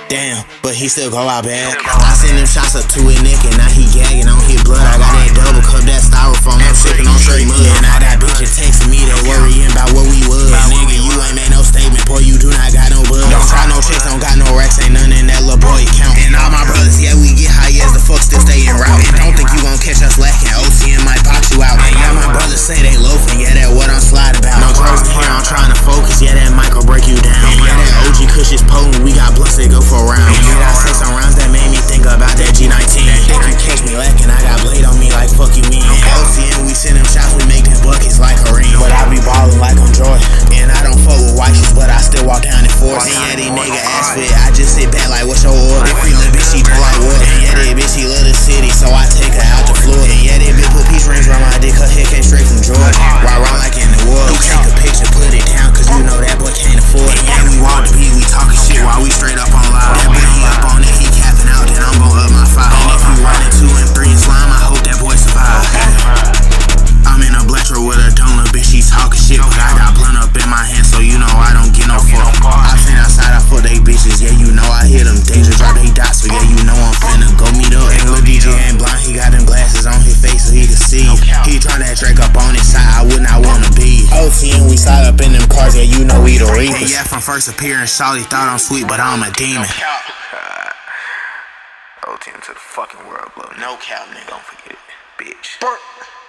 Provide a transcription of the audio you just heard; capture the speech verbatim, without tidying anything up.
Damn, but he still go out bad. I send them shots up to his neck and now he gagging on his blood. I got that double cup, that styrofoam, I'm sipping on straight mud. And I got bitches texting me, they worrying about what we was. Nigga, you ain't made no statement, boy, you do not got no buzz. Don't try no chicks, don't got no racks, ain't none in that little boy account. And all my brothers, yeah, we get high as the fuck, still stay en route. And don't think you gon' catch us lacking, O C M might box you out. And yeah, my brothers say they loafing, yeah, that what I'm sliding about. No drugs in here, I'm trying to focus, yeah, that mic will break you down. And yeah, that O G Kush is potent, we got blunts that go for a round. And yeah, I say some rounds that made me think about that G nineteen. They can catch me lacking, I got blade on me like fuck you mean. And O C M, we send them shots, we make them buckets like a ring. But I be ballin' like I'm Jordan. And I don't fuck with white shit, but I still walk down in force. And yeah, these nigga ass fit, I just sit back like what's your order? That free little bitch, she do like what? And yeah, that bitch, she love the city, so I take her out to Florida. And yeah, that bitch put peace rings around my dick, her head came straight from Georgia. Ride around like in the world, take a picture, put it down, cause you know that boy can't afford it. And yeah, we walk the beat, we talking shit while we straight up on live. That boy, he up on it, he capping out, then I'm gon' up my five. And if you running two and three in slime, I hope that boy survive. I'm in a black truck with a donut, bitch, she talking shit, but I got blunt up in my hand, so you know I don't get no fuck. I seen outside, I fuck they bitches, yeah, you know I hit them dangerous, drop they dots, so yeah, you know I'm finna go meet up. And Lil D J ain't blind, he got them glasses on his face so he can see. He tryna Drake up on his side, I would not wanna be. O C M, we slide up in them cars, yeah, you know we the reapers. And yeah, from first appearance, Shawty thought I'm sweet, but I'm a demon. O T M to the fucking world, blow. No cap, nigga. Don't forget it, bitch. Burp.